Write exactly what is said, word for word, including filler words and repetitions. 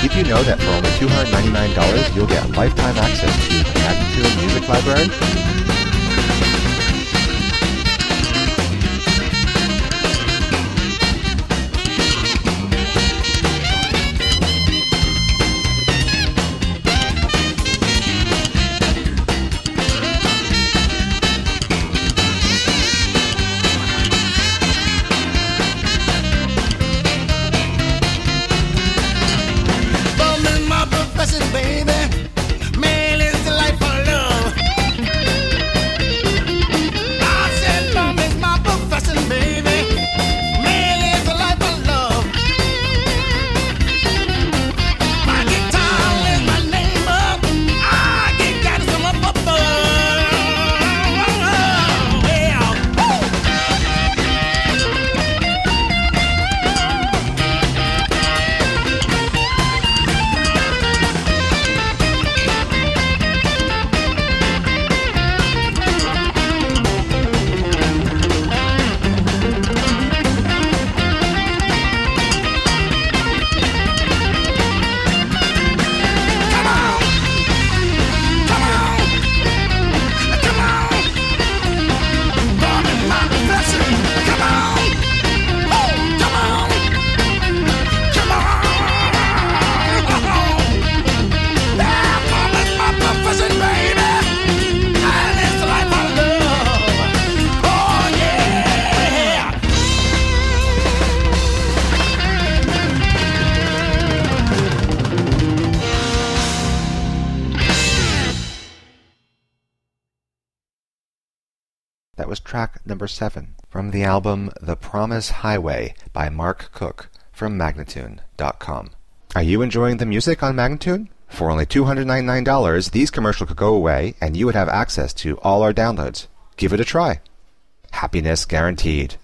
Did you know that for only two hundred ninety-nine dollars you'll get lifetime access to the Magnatune Music Library? That was track number seven from the album The Promise Highway by Mark Cook from Magnatune dot com. Are you enjoying the music on Magnatune? For only two hundred ninety-nine dollars, these commercials could go away and you would have access to all our downloads. Give it a try. Happiness guaranteed.